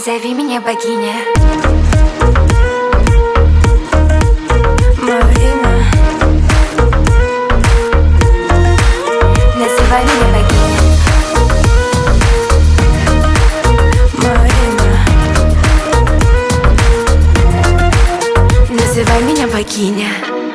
Зови меня богиня. Мое имя. Называй меня богиня. Мое имя. Называй меня богиня.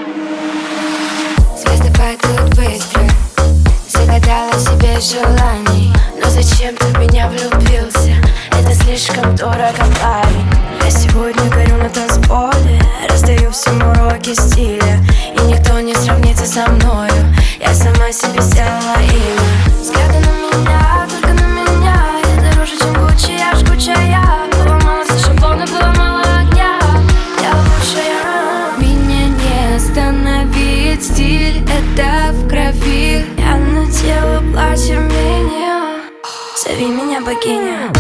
Звезды падают быстро. Загадала себе желаний. Но зачем ты в меня влюбился? Это слишком дорого, парень. Я сегодня горю на танцполе. Раздаю всем уроки стиля. И никто не сравнится со мною. Я сама себе сделала имя. Взгляды на меня, только на меня. Я дороже, чем Гуччи, я жгучая. Было мало шаблона, было мало огня. Я лучшая. Меня не остановит стиль, это в крови. Я надела платье меня. Зови меня богиня.